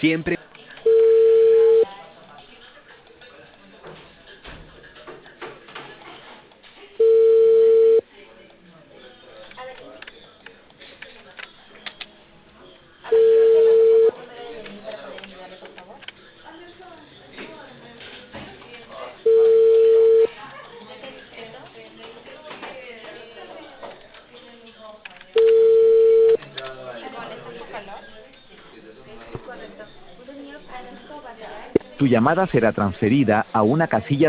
Siempre. Tu llamada será transferida a una casilla